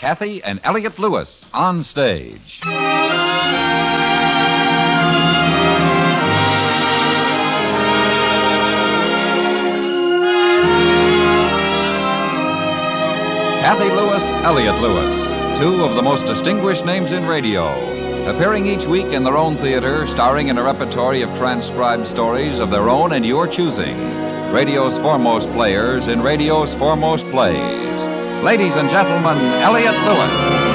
Kathy and Elliot Lewis on stage. Kathy Lewis, Elliot Lewis, two of the most distinguished names in radio, appearing each week in their own theater, starring in a repertory of transcribed stories of their own and your choosing. Radio's foremost players in radio's foremost plays. Ladies and gentlemen, Elliot Lewis.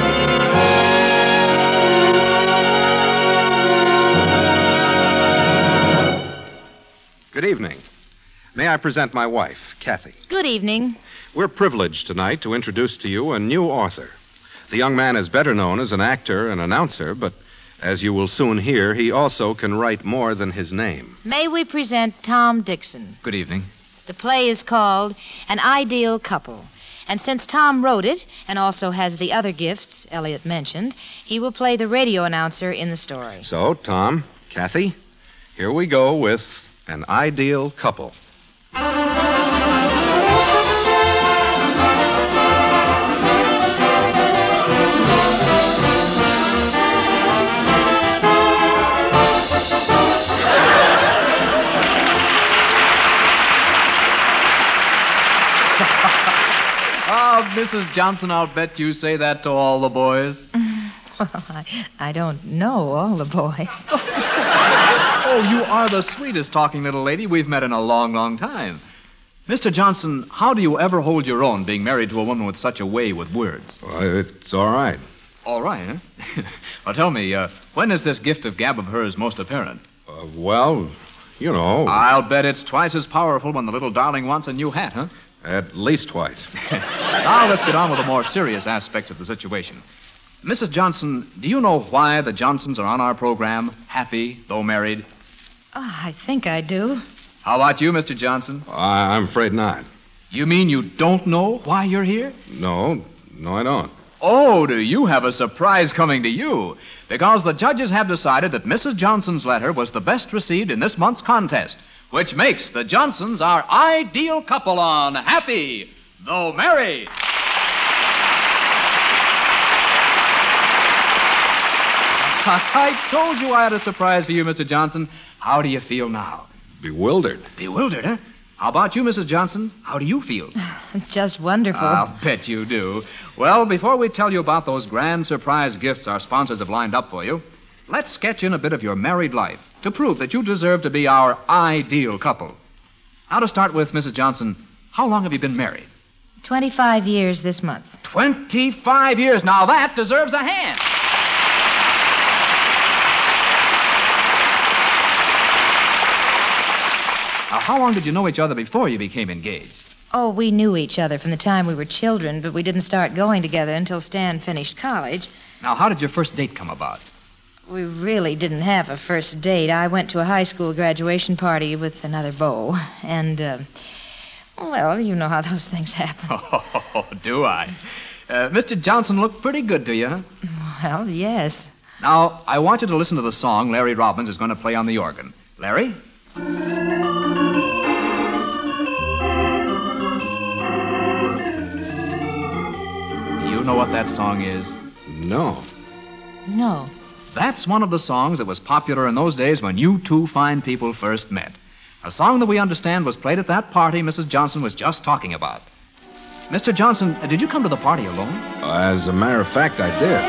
Good evening. May I present my wife, Kathy? Good evening. We're privileged tonight to introduce to you a new author. The young man is better known as an actor and announcer, but as you will soon hear, he also can write more than his name. May we present Tom Dixon? Good evening. The play is called An Ideal Couple. And since Tom wrote it and also has the other gifts Elliot mentioned, he will play the radio announcer in the story. So, Tom, Kathy, here we go with An Ideal Couple. Mrs. Johnson, I'll bet you say that to all the boys. Well, I don't know all the boys. Oh, you are the sweetest talking little lady we've met in a long, long time. Mr. Johnson, how do you ever hold your own being married to a woman with such a way with words? Well, it's all right. All right, huh? Well, tell me, when is this gift of gab of hers most apparent? Well, you know. I'll bet it's twice as powerful when the little darling wants a new hat, huh? At least twice. Now let's get on with the more serious aspects of the situation. Mrs. Johnson, do you know why the Johnsons are on our program, happy, though married? Oh, I think I do. How about you, Mr. Johnson? I'm afraid not. You mean you don't know why you're here? No, I don't. Oh, do you have a surprise coming to you? Because the judges have decided that Mrs. Johnson's letter was the best received in this month's contest, which makes the Johnsons our ideal couple on Happy, Though Married. I told you I had a surprise for you, Mr. Johnson. How do you feel now? Bewildered. Bewildered, huh? How about you, Mrs. Johnson? How do you feel? Just wonderful. I'll bet you do. Well, before we tell you about those grand surprise gifts our sponsors have lined up for you, let's sketch in a bit of your married life to prove that you deserve to be our ideal couple. Now, to start with, Mrs. Johnson, how long have you been married? 25 years this month. 25 years. Now, that deserves a hand. Now, how long did you know each other before you became engaged? Oh, we knew each other from the time we were children, but we didn't start going together until Stan finished college. Now, how did your first date come about? We really didn't have a first date. I went to a high school graduation party with another beau, and, well, you know how those things happen. Oh, do I? Mr. Johnson looked pretty good to you, huh? Well, yes. Now, I want you to listen to the song Larry Robbins is going to play on the organ. Larry? You know what that song is? No. No. That's one of the songs that was popular in those days when you two fine people first met. A song that we understand was played at that party Mrs. Johnson was just talking about. Mr. Johnson, did you come to the party alone? As a matter of fact, I did.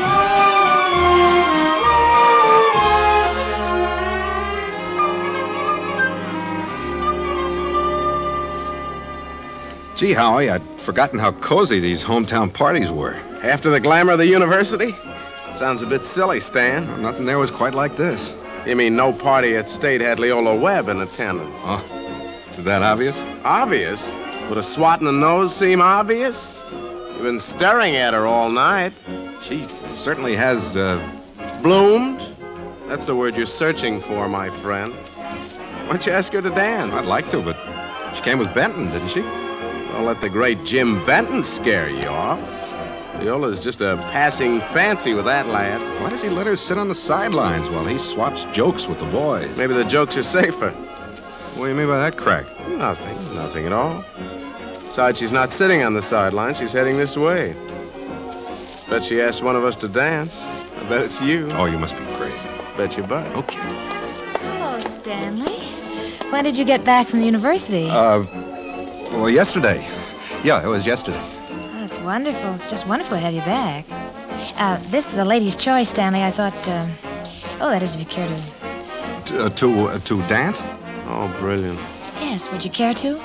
Gee, Howie, I'd forgotten how cozy these hometown parties were. After the glamour of the university? Sounds a bit silly, Stan. Well, nothing there was quite like this. You mean no party at State had Leola Webb in attendance? Oh, is that obvious? Obvious? Would a swat in the nose seem obvious? You've been staring at her all night. She certainly has, bloomed? That's the word you're searching for, my friend. Why don't you ask her to dance? I'd like to, but she came with Benton, didn't she? Don't let the great Jim Benton scare you off. Leola's just a passing fancy with that lad. Why does he let her sit on the sidelines while he swaps jokes with the boys? Maybe the jokes are safer. What do you mean by that crack? Nothing at all. Besides, she's not sitting on the sidelines. She's heading this way. Bet she asked one of us to dance. I bet it's you. Oh, you must be crazy. Bet your butt. Okay. Hello, Stanley. When did you get back from the university? Well, yesterday. Yeah, it was yesterday. Oh, that's wonderful. It's just wonderful to have you back. This is a lady's choice, Stanley. I thought, that is if you care to... To dance? Oh, brilliant. Yes, would you care to?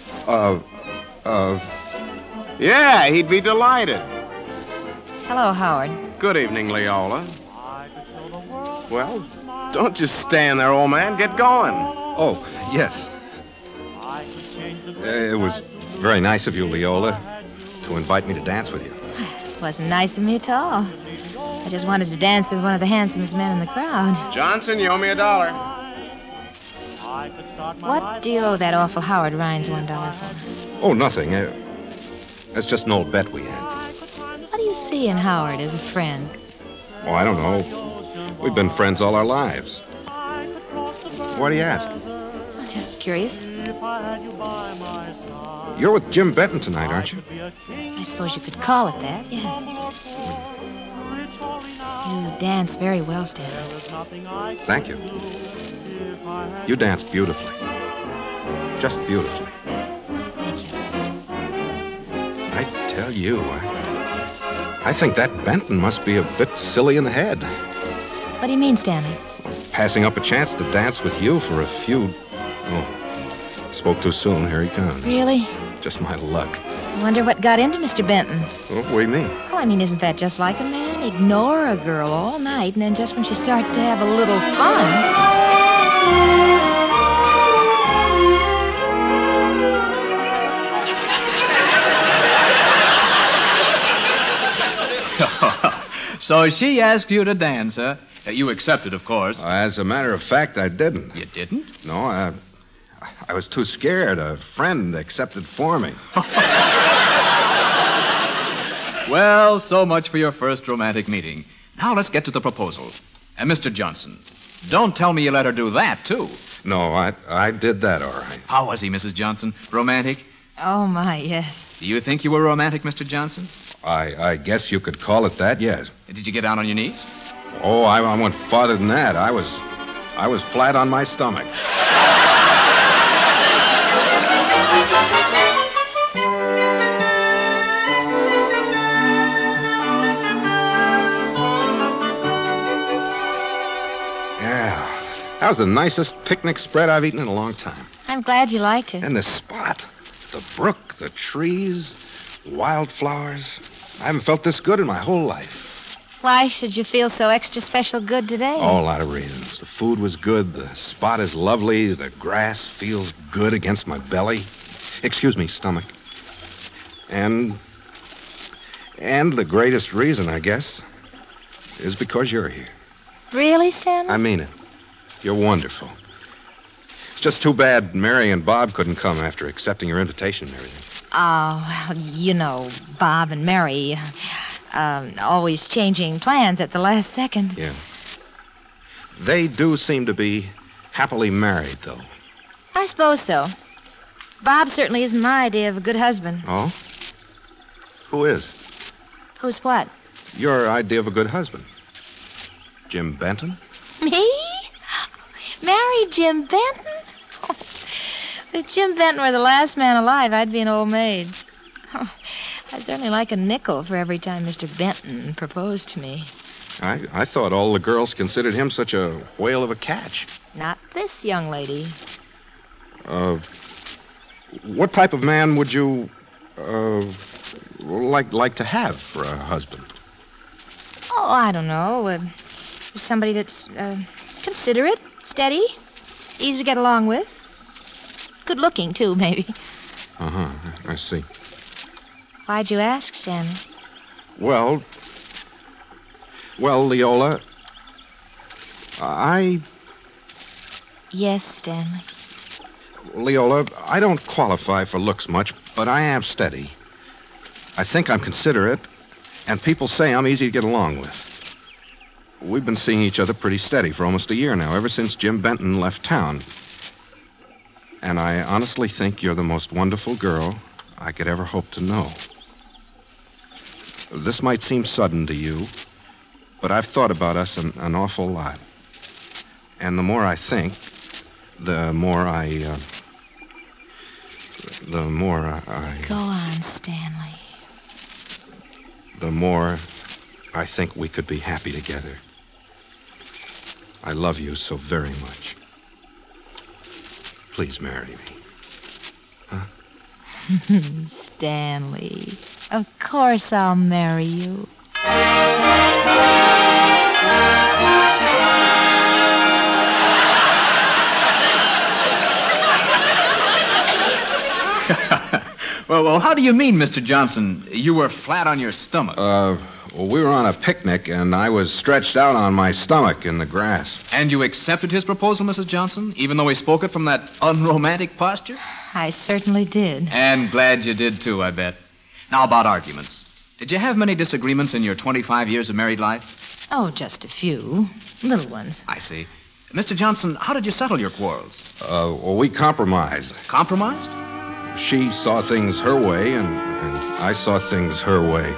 Yeah, he'd be delighted. Hello, Howard. Good evening, Leola. Well, don't just stand there, old man. Get going. Oh, yes. It was very nice of you, Leola, to invite me to dance with you. It wasn't nice of me at all. I just wanted to dance with one of the handsomest men in the crowd. Johnson, you owe me $1. What do you owe that awful Howard Rhines $1 for? Oh, nothing. That's just an old bet we had. What do you see in Howard as a friend? Oh, I don't know. We've been friends all our lives. Why do you ask? I'm just curious. You're with Jim Benton tonight, aren't you? I suppose you could call it that, yes. You dance very well, Stanley. Thank you. You dance beautifully. Just beautifully. Thank you. I tell you, I think that Benton must be a bit silly in the head. What do you mean, Stanley? Passing up a chance to dance with you for a few... Oh, spoke too soon. Here he comes. Really? Just my luck. I wonder what got into Mr. Benton. Oh, what do you mean? Oh, I mean, isn't that just like a man? Ignore a girl all night, and then just when she starts to have a little fun... So she asked you to dance, huh? You accepted, of course. As a matter of fact, I didn't. You didn't? No, I was too scared. A friend accepted for me. Well, so much for your first romantic meeting. Now let's get to the proposal. And Mr. Johnson, don't tell me you let her do that, too. No, I did that all right. How was he, Mrs. Johnson? Romantic? Oh, my, yes. Do you think you were romantic, Mr. Johnson? I guess you could call it that, yes. Did you get down on your knees? Oh, I went farther than that. I was flat on my stomach. Yeah, that was the nicest picnic spread I've eaten in a long time. I'm glad you liked it. And the spot, the brook, the trees, wildflowers. I haven't felt this good in my whole life. Why should you feel so extra special good today? Oh, a lot of reasons. The food was good. The spot is lovely. The grass feels good against my belly. Excuse me, stomach. And the greatest reason, I guess, is because you're here. Really, Stanley? I mean it. You're wonderful. It's just too bad Mary and Bob couldn't come after accepting your invitation and everything. Oh, well, you know, Bob and Mary, always changing plans at the last second. Yeah. They do seem to be happily married, though. I suppose so. Bob certainly isn't my idea of a good husband. Oh? Who is? Who's what? Your idea of a good husband. Jim Benton? Me? Marry Jim Benton? If Jim Benton were the last man alive, I'd be an old maid. I'd certainly like a nickel for every time Mr. Benton proposed to me. I thought all the girls considered him such a whale of a catch. Not this young lady. What type of man would you, like to have for a husband? Oh, I don't know. Somebody that's considerate, steady, easy to get along with. Good looking, too, maybe. Uh-huh, I see. Why'd you ask, Stanley? Well, Leola, Yes, Stanley. Leola, I don't qualify for looks much, but I am steady. I think I'm considerate, and people say I'm easy to get along with. We've been seeing each other pretty steady for almost a year now, ever since Jim Benton left town. And I honestly think you're the most wonderful girl I could ever hope to know. This might seem sudden to you, but I've thought about us an awful lot. And the more I think, the more I... Go on, Stanley. The more I think we could be happy together. I love you so very much. Please marry me. Huh? Stanley, of course I'll marry you. Well, how do you mean, Mr. Johnson? You were flat on your stomach. Well, we were on a picnic, and I was stretched out on my stomach in the grass. And you accepted his proposal, Mrs. Johnson, even though he spoke it from that unromantic posture? I certainly did. And glad you did, too, I bet. Now, about arguments. Did you have many disagreements in your 25 years of married life? Oh, just a few. Little ones. I see. Mr. Johnson, how did you settle your quarrels? Well, we compromised. Compromised? She saw things her way, and I saw things her way.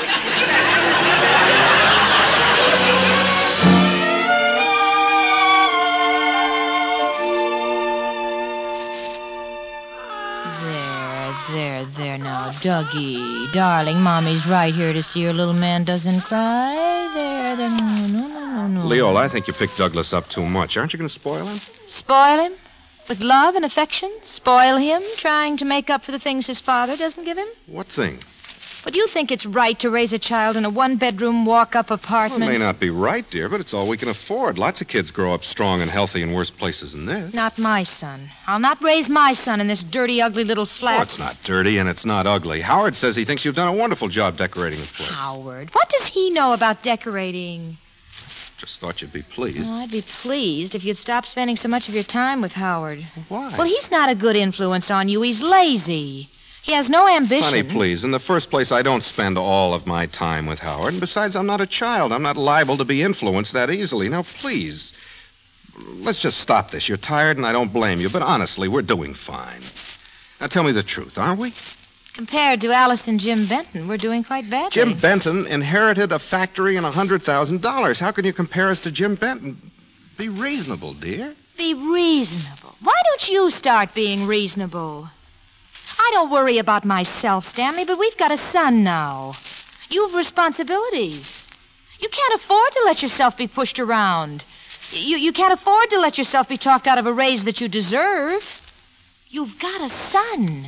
There now, Dougie. Darling, Mommy's right here to see your little man doesn't cry. There. No. Leola, I think you picked Douglas up too much. Aren't you going to spoil him? Spoil him? With love and affection? Spoil him, trying to make up for the things his father doesn't give him? What thing? But you think it's right to raise a child in a one-bedroom walk-up apartment? Well, it may not be right, dear, but it's all we can afford. Lots of kids grow up strong and healthy in worse places than this. Not my son. I'll not raise my son in this dirty, ugly little flat. Oh, it's not dirty and it's not ugly. Howard says he thinks you've done a wonderful job decorating the place. Howard? What does he know about decorating? Just thought you'd be pleased. Oh, I'd be pleased if you'd stop spending so much of your time with Howard. Why? Well, he's not a good influence on you. He's lazy. He has no ambition. Honey, please. In the first place, I don't spend all of my time with Howard. And besides, I'm not a child. I'm not liable to be influenced that easily. Now, please, let's just stop this. You're tired, and I don't blame you. But honestly, we're doing fine. Now, tell me the truth, aren't we? Compared to Alice and Jim Benton, we're doing quite badly. Jim Benton inherited a factory and $100,000. How can you compare us to Jim Benton? Be reasonable, dear. Be reasonable. Why don't you start being reasonable? I don't worry about myself, Stanley, but we've got a son now. You've responsibilities. You can't afford to let yourself be pushed around. You can't afford to let yourself be talked out of a raise that you deserve. You've got a son.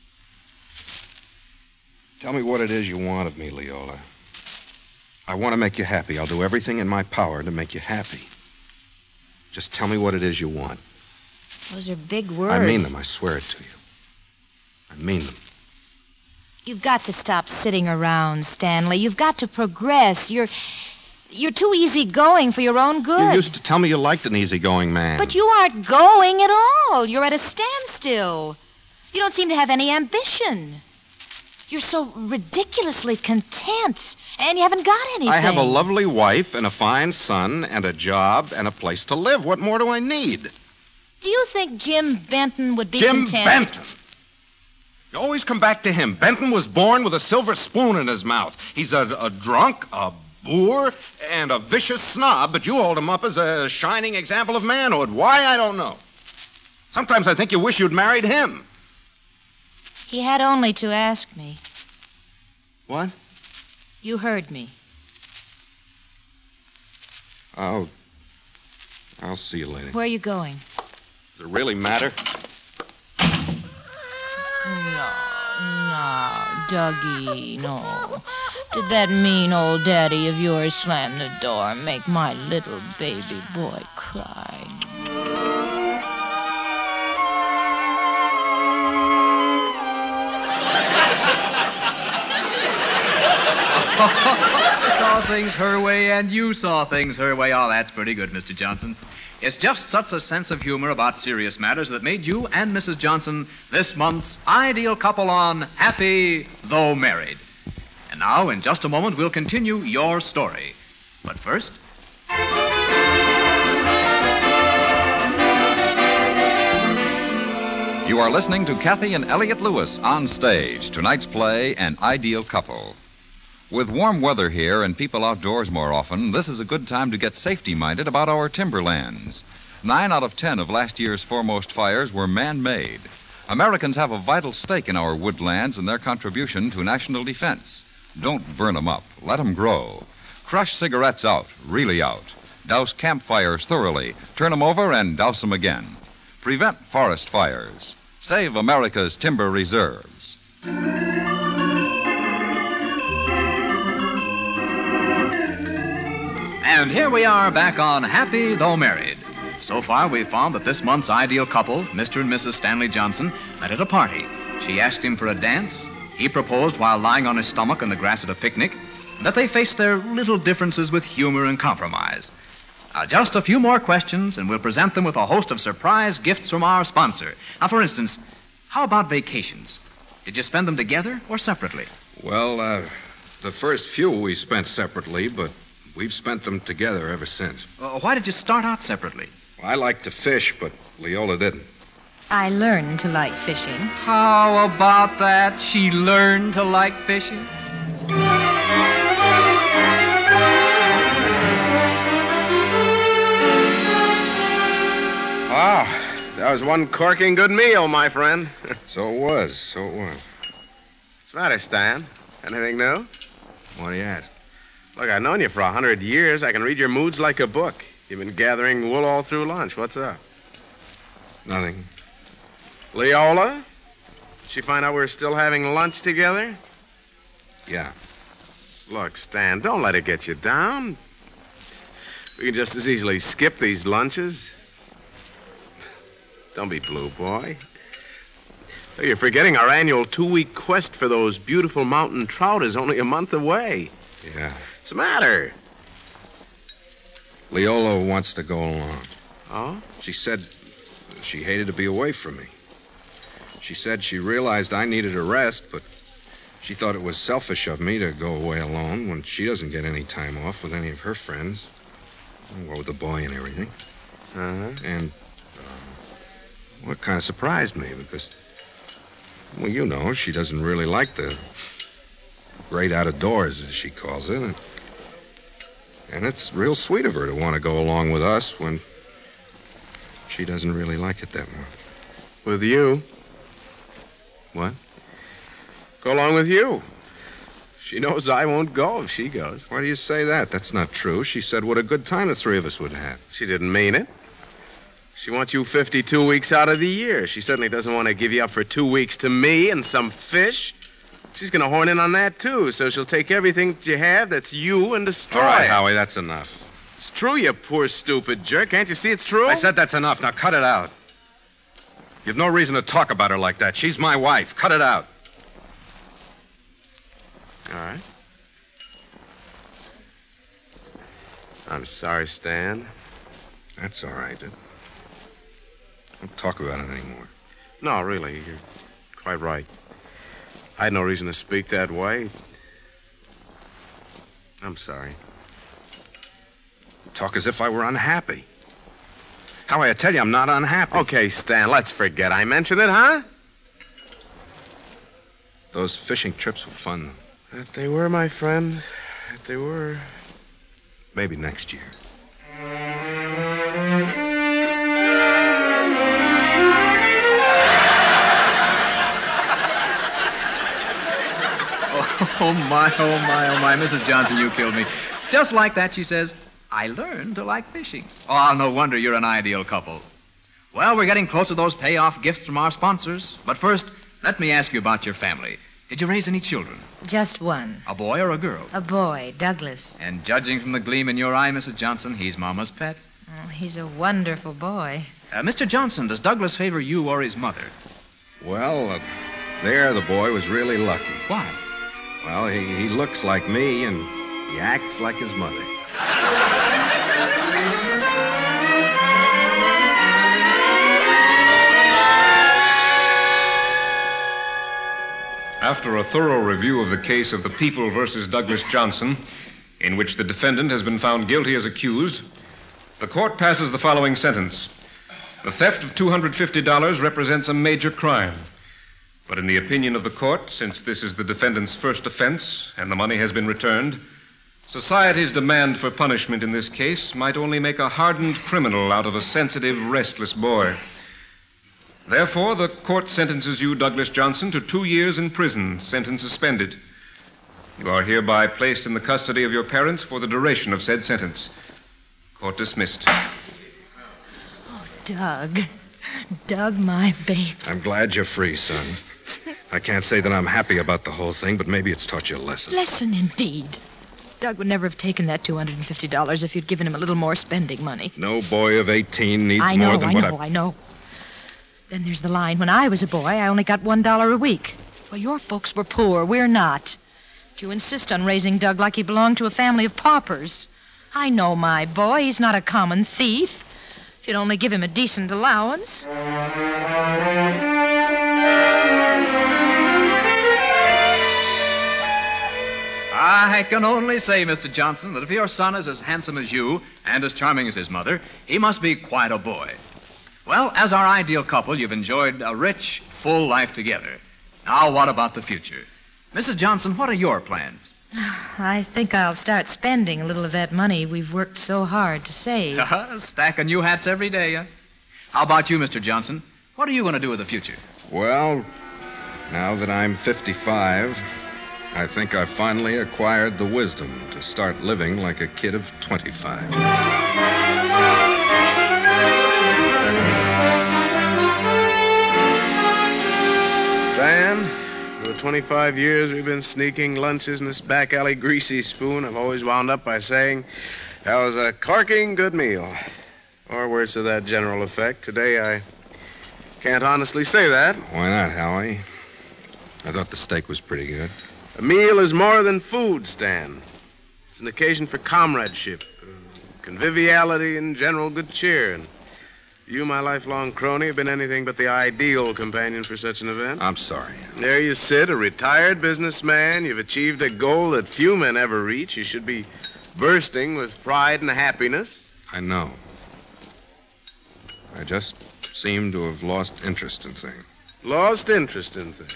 Tell me what it is you want of me, Leola. I want to make you happy. I'll do everything in my power to make you happy. Just tell me what it is you want. Those are big words. I mean them. I swear it to you. I mean them. You've got to stop sitting around, Stanley. You've got to progress. You're too easygoing for your own good. You used to tell me you liked an easygoing man. But you aren't going at all. You're at a standstill. You don't seem to have any ambition. You're so ridiculously content, and you haven't got anything. I have a lovely wife and a fine son and a job and a place to live. What more do I need? Do you think Jim Benton would be Jim content? Benton! You always come back to him. Benton was born with a silver spoon in his mouth. He's a drunk, a boor, and a vicious snob, but you hold him up as a shining example of manhood. Why, I don't know. Sometimes I think you wish you'd married him. He had only to ask me. What? You heard me. I'll see you later. Where are you going? Does it really matter? No, Dougie, no. Did that mean old daddy of yours slam the door and make my little baby boy cry? Saw things her way and you saw things her way. Oh, that's pretty good, Mr. Johnson. It's just such a sense of humor about serious matters that made you and Mrs. Johnson this month's ideal couple on Happy Though Married. And now, in just a moment, we'll continue your story. But first... You are listening to Kathy and Elliot Lewis on stage. Tonight's play, An Ideal Couple. With warm weather here and people outdoors more often, this is a good time to get safety-minded about our timberlands. 9 out of 10 of last year's foremost fires were man-made. Americans have a vital stake in our woodlands and their contribution to national defense. Don't burn them up. Let them grow. Crush cigarettes out, really out. Douse campfires thoroughly. Turn them over and douse them again. Prevent forest fires. Save America's timber reserves. And here we are back on Happy Though Married. So far, we've found that this month's ideal couple, Mr. and Mrs. Stanley Johnson, met at a party. She asked him for a dance. He proposed while lying on his stomach in the grass at a picnic. That they faced their little differences with humor and compromise. Just a few more questions, and we'll present them with a host of surprise gifts from our sponsor. Now, for instance, how about vacations? Did you spend them together or separately? Well, the first few we spent separately, but we've spent them together ever since. Why did you start out separately? I like to fish, but Leola didn't. I learned to like fishing. How about that? She learned to like fishing? Ah, that was one corking good meal, my friend. So it was. What's the matter, Stan? Anything new? Why do you ask? Look, I've known you for 100 years. I can read your moods like a book. You've been gathering wool all through lunch. What's up? Nothing. Leola? Did she find out we're still having lunch together? Yeah. Look, Stan, don't let it get you down. We can just as easily skip these lunches. Don't be blue, boy. Look, you're forgetting our annual 2-week quest for those beautiful mountain trout is only a month away. Yeah. What's the matter? Leola wants to go along. Oh? She said she hated to be away from me. She said she realized I needed a rest, but she thought it was selfish of me to go away alone when she doesn't get any time off with any of her friends. Well, with the boy and everything. Uh-huh. And what kind of surprised me because, well, you know, she doesn't really like the great out of doors, as she calls it. And it's real sweet of her to want to go along with us when she doesn't really like it that much. With you? What? Go along with you. She knows I won't go if she goes. Why do you say that? That's not true. She said what a good time the three of us would have. She didn't mean it. She wants you 52 weeks out of the year. She certainly doesn't want to give you up for 2 weeks to me and some fish. She's going to horn in on that, too, so she'll take everything that you have that's you and destroy All right, it. Howie, that's enough. It's true, you poor, stupid jerk. Can't you see it's true? I said that's enough. Now cut it out. You've no reason to talk about her like that. She's my wife. Cut it out. All right. I'm sorry, Stan. That's all right. Don't talk about it anymore. No, really, you're quite right. I had no reason to speak that way. I'm sorry. You talk as if I were unhappy. Howie, I tell you, I'm not unhappy. Okay, Stan, let's forget I mentioned it, huh? Those fishing trips were fun. That they were, my friend. That they were. Maybe next year. Oh, my, Mrs. Johnson, you killed me. Just like that, she says, I learned to like fishing. Oh, no wonder you're an ideal couple. Well, we're getting close to those payoff gifts from our sponsors. But first, let me ask you about your family. Did you raise any children? Just one. A boy or a girl? A boy, Douglas. And judging from the gleam in your eye, Mrs. Johnson, he's Mama's pet. Oh, he's a wonderful boy. Mr. Johnson, does Douglas favor you or his mother? Well, there the boy was really lucky. Why? Well, he looks like me, and he acts like his mother. After a thorough review of the case of the People versus Douglas Johnson, in which the defendant has been found guilty as accused, the court passes the following sentence. The theft of $250 represents a major crime. But in the opinion of the court, since this is the defendant's first offense and the money has been returned, society's demand for punishment in this case might only make a hardened criminal out of a sensitive, restless boy. Therefore, the court sentences you, Douglas Johnson, to 2 years in prison, sentence suspended. You are hereby placed in the custody of your parents for the duration of said sentence. Court dismissed. Oh, Doug. Doug, my baby. I'm glad you're free, son. I can't say that I'm happy about the whole thing, but maybe it's taught you a lesson. Lesson indeed. Doug would never have taken that $250 if you'd given him a little more spending money. No boy of 18 needs more than what I know. Then there's the line. When I was a boy, I only got $1 a week. Well, your folks were poor. We're not. But you insist on raising Doug like he belonged to a family of paupers. I know my boy. He's not a common thief. If you'd only give him a decent allowance. I can only say, Mr. Johnson, that if your son is as handsome as you and as charming as his mother, he must be quite a boy. Well, as our ideal couple, you've enjoyed a rich, full life together. Now, what about the future? Mrs. Johnson, what are your plans? I think I'll start spending a little of that money we've worked so hard to save. Stacking new hats every day, huh? How about you, Mr. Johnson? What are you going to do with the future? Well, now that I'm 55, I think I've finally acquired the wisdom to start living like a kid of 25. Stan, for the 25 years we've been sneaking lunches in this back alley greasy spoon, I've always wound up by saying, that was a corking good meal. Or words to that general effect. Today I can't honestly say that. Why not, Howie? I thought the steak was pretty good. A meal is more than food, Stan. It's an occasion for comradeship, conviviality, and general good cheer. And you, my lifelong crony, have been anything but the ideal companion for such an event. I'm sorry. There you sit, a retired businessman. You've achieved a goal that few men ever reach. You should be bursting with pride and happiness. I know. I just seem to have lost interest in things. Lost interest in things.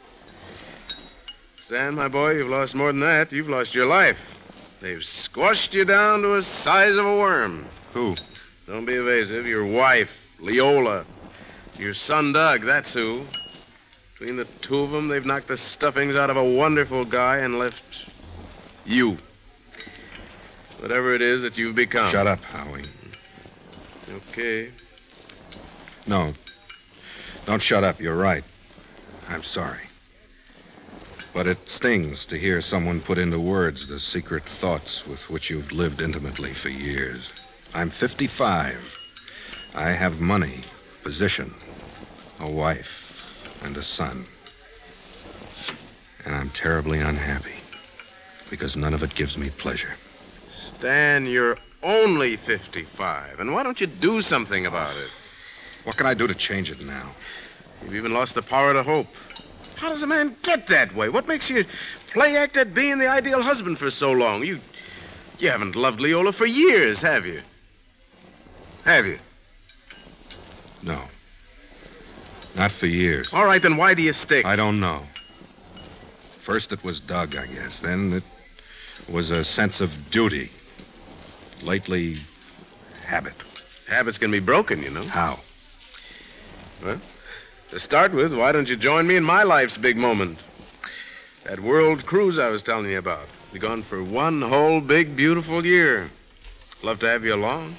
Stan, my boy, you've lost more than that. You've lost your life. They've squashed you down to the size of a worm. Who? Don't be evasive. Your wife, Leola. Your son, Doug, that's who. Between the two of them, they've knocked the stuffings out of a wonderful guy and left you. Whatever it is that you've become. Shut up, Howie. Okay. No. Don't shut up. You're right. I'm sorry. But it stings to hear someone put into words the secret thoughts with which you've lived intimately for years. I'm 55. I have money, position, a wife, and a son. And I'm terribly unhappy because none of it gives me pleasure. Stan, you're only 55. And why don't you do something about it? What can I do to change it now? You've even lost the power to hope. How does a man get that way? What makes you play act at being the ideal husband for so long? You haven't loved Leola for years, have you? Have you? No. Not for years. All right, then why do you stick? I don't know. First it was Doug, I guess. Then it was a sense of duty. Lately, habit. Habits can be broken, you know. How? Well, to start with, why don't you join me in my life's big moment? That world cruise I was telling you about. Be gone for one whole big, beautiful year. Love to have you along.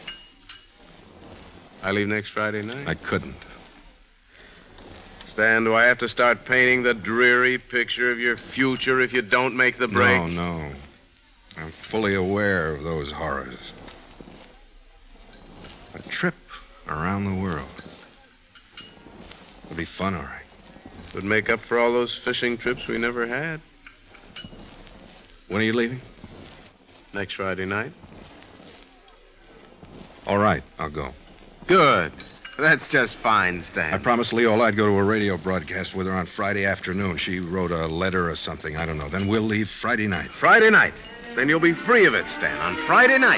I leave next Friday night. I couldn't. Stan, do I have to start painting the dreary picture of your future if you don't make the break? No. I'm fully aware of those horrors. A trip around the world. It'll be fun, all right. Would make up for all those fishing trips we never had. When are you leaving? Next Friday night. All right, I'll go. Good. That's just fine, Stan. I promised Leola I'd go to a radio broadcast with her on Friday afternoon. She wrote a letter or something. I don't know. Then we'll leave Friday night. Friday night. Then you'll be free of it, Stan, on Friday night.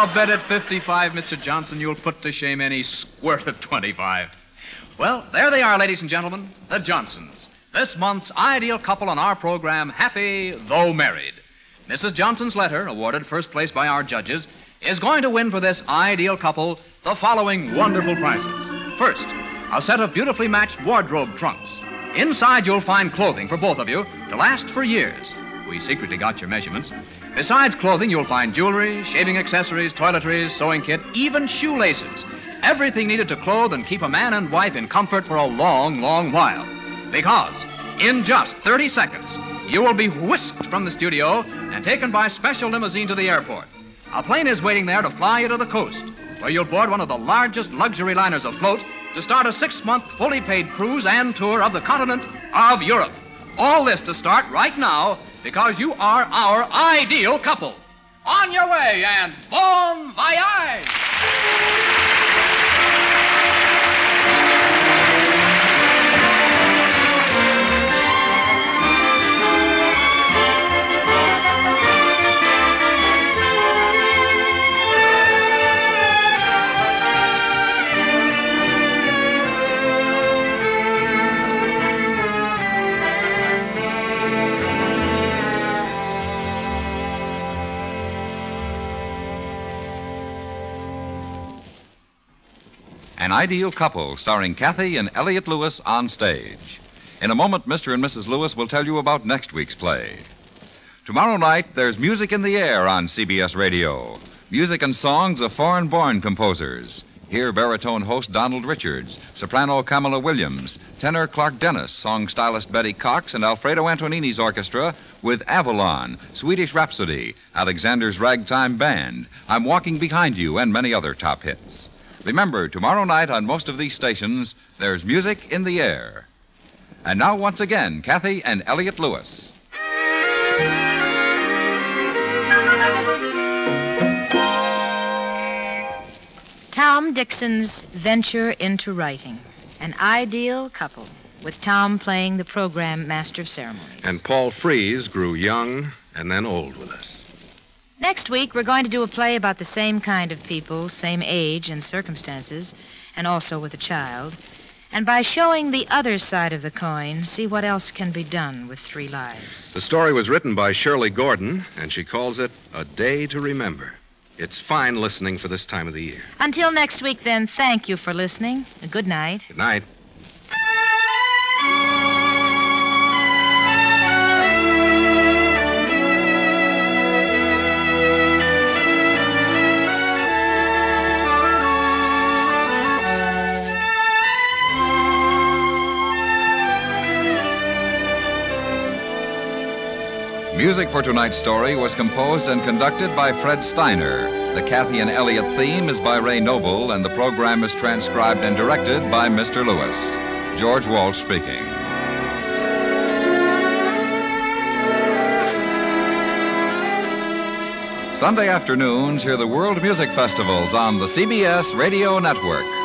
I'll bet at 55, Mr. Johnson, you'll put to shame any squirt of 25. Well, there they are, ladies and gentlemen, the Johnsons. This month's ideal couple on our program, Happy Though Married. Mrs. Johnson's letter, awarded first place by our judges, is going to win for this ideal couple the following wonderful prizes. First, a set of beautifully matched wardrobe trunks. Inside, you'll find clothing for both of you to last for years. We secretly got your measurements. Besides clothing, you'll find jewelry, shaving accessories, toiletries, sewing kit, even shoelaces. Everything needed to clothe and keep a man and wife in comfort for a long, long while. Because in just 30 seconds, you will be whisked from the studio and taken by special limousine to the airport. A plane is waiting there to fly you to the coast, where you'll board one of the largest luxury liners afloat to start a 6-month fully paid cruise and tour of the continent of Europe. All this to start right now, because you are our ideal couple. On your way, and bon voyage! An Ideal Couple, starring Kathy and Elliott Lewis on stage. In a moment, Mr. and Mrs. Lewis will tell you about next week's play. Tomorrow night, there's Music in the Air on CBS Radio. Music and songs of foreign-born composers. Hear baritone host Donald Richards, soprano Kamala Williams, tenor Clark Dennis, song stylist Betty Cox, and Alfredo Antonini's orchestra with Avalon, Swedish Rhapsody, Alexander's Ragtime Band, I'm Walking Behind You, and many other top hits. Remember, tomorrow night on most of these stations, there's Music in the Air. And now, once again, Kathy and Elliott Lewis. Tom Dixon's venture into writing. An Ideal Couple, with Tom playing the program master of ceremonies. And Paul Frees grew young and then old with us. Next week, we're going to do a play about the same kind of people, same age and circumstances, and also with a child. And by showing the other side of the coin, see what else can be done with 3 lives. The story was written by Shirley Gordon, and she calls it A Day to Remember. It's fine listening for this time of the year. Until next week, then, thank you for listening. Good night. Good night. Music for tonight's story was composed and conducted by Fred Steiner. The Kathy and Elliott theme is by Ray Noble, and the program is transcribed and directed by Mr. Lewis. George Walsh speaking. Sunday afternoons, hear the World Music Festivals on the CBS Radio Network.